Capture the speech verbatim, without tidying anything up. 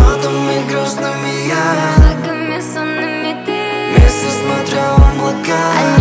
нотами грустными я, флагами сонными ты вместе смотрел в облака.